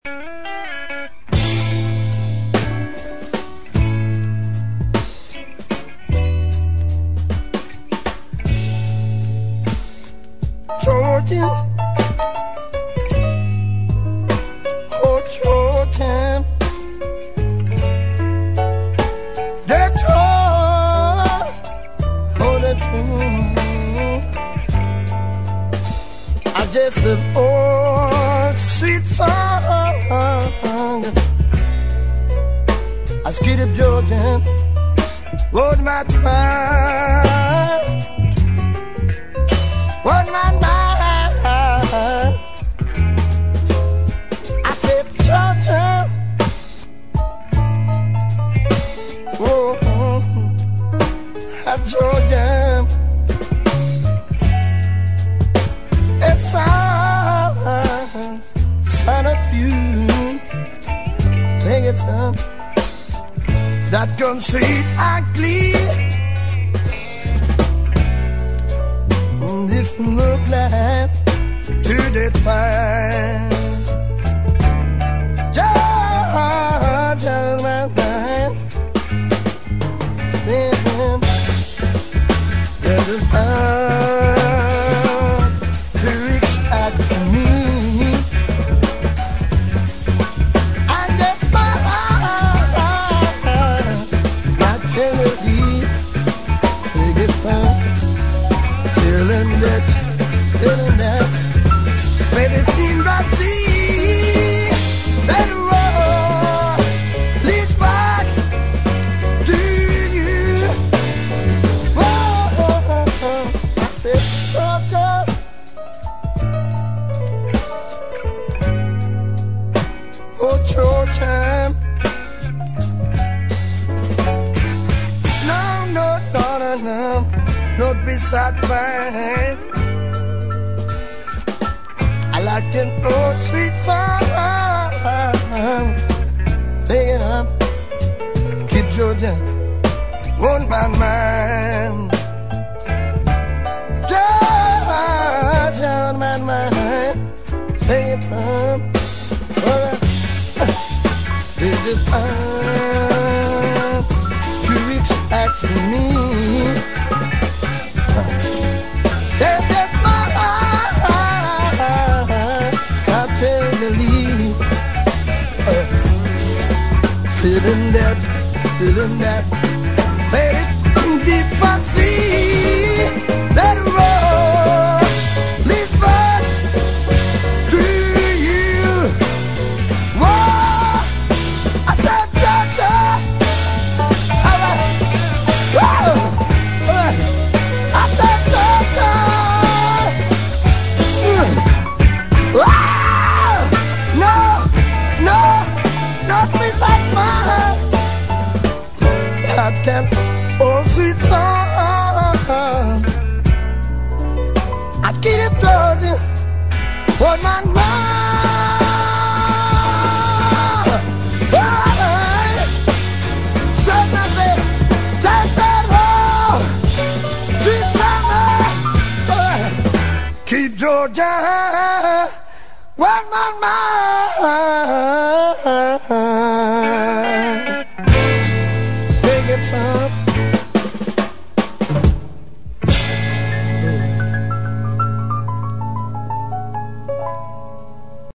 Georgia, oh Georgia, Detroit, oh Detroit. I just said, oh sweet song. I skied up Georgia, rode my pride, rode my mind. I said, Georgia, oh, Georgia, it sounds son of you, sing it some that comes sweet and clean. This look like to the fire. Georgia, my mind. There's a time to reach out to me. And that's my melody. Take it some. Feeling that, everything I see, that road leads back to you. Oh, I said, Georgia, oh Georgia, no, not beside mine. I like an old sweet song, singing up, keep Georgia on my mind. Georgia on my mind, singing some. Alright, this is time to reach out to me. That's my heart, I'll tell you leave. Feeling that, baby, deep I see that road leads back to you. Whoa, I said, Georgia, all right, whoa, all right. I said, Georgia, no, not beside my heart. I can, oh sweet song, I keep it Georgia on my mind. Said nothing, just that oh, sweet song, keep Georgia on my mind.